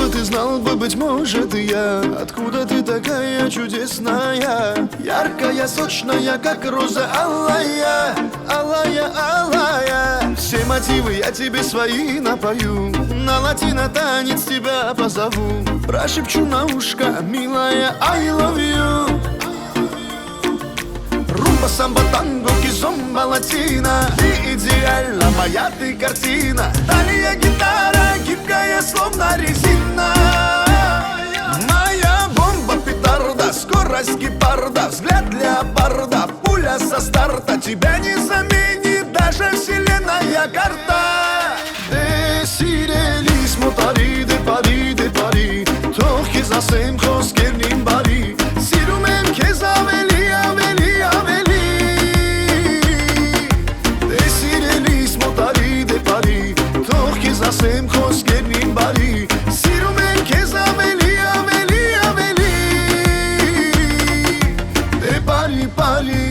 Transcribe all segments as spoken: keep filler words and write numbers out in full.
ты знал бы, быть может, и я. Откуда ты такая чудесная, яркая, сочная, как роза алая, алая, алая. Все мотивы я тебе свои напою, на латино танец тебя позову, прошепчу на ушко, милая, I love you. Румба, самбо, танго, кизомба, латина, ты идеальна, моя ты картина. Талия, гитара, гибкая, словно резина. Моя бомба, петарда, скорость гепарда, взгляд леопарда, пуля со старта. Тебя не заменит даже вселенная карта. Սիրելիս մոտարի դե բարի դե բարի, թող քեզ ասեմ խոսքերն բարի, սիրում եմ քեզ ավելի ավելի ավելի։ Դե սիրելիս մոտարի դե բարի, թող քեզ ասեմ խոսքերն բարի, սիրում եմ քեզ ավելի ավելի ավելի։ Դե բարի բարի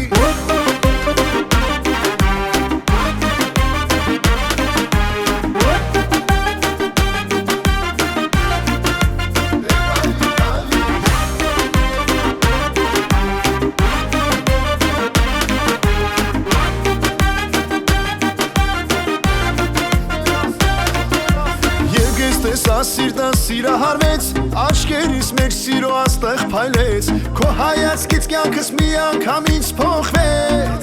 Տեսա սիրտը սիրահարվեց, աչքերիս մեր սիրո աստեղ փայլեց, քո հայացքից կյանքս մի անգամից փոխվեց։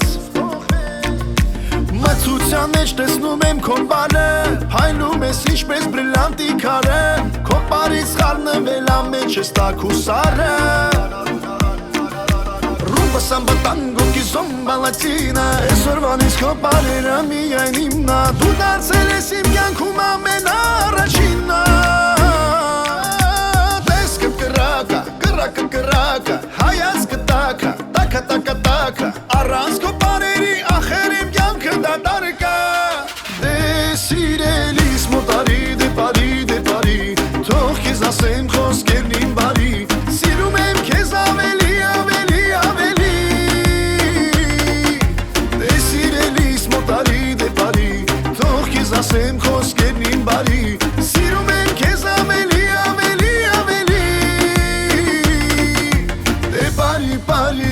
Մթության մեջ տեսնում եմ քո բանը, փայլում ես ինչպես բրիլանտի քարը, քո բարից խառնվել ամեջ ես տաք ու սառը։ Ռումբա, սամբա, տանգո, կիզոմբա, լատինա, այսօրվանից քո բարերը միայն իմնա, դու դարձել ես իմ կյանքում ամենաառաջինը։ Տեսքը կրակա, կրակը կրակա, հայացքը տակա, տակա տակա տակա, առանց քո բարերի ախեր իմ կյանքը դատարկ է։ Դե սիրելիս մոտարի դե բարի դե բարի, թող քեզ ասեմ խոսքերն բարի, սիրում եմ քեզ ավելի ավելի ավելի։ Դե սիրելիս մոտարի դե բարի, թող քեզ ասեմ խոսքերն բարի, սիրում եմ քեզ ավելի ավելի ավելի։ Դե բարի բարի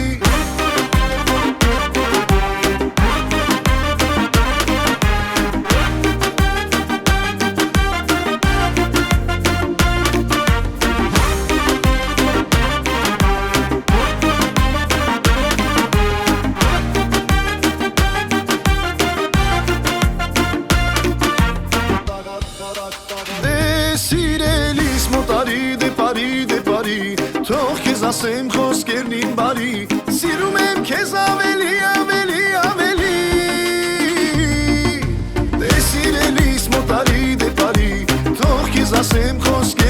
Սիրելիս մոտարի դե բարի դե բարի, թող քեզ ասեմ խոսքերն բարի, սիրում եմ քեզ ավելի ավելի ավելի։ Դե սիրելիս մոտարի դե բարի, թող քեզ ասեմ խոսքերն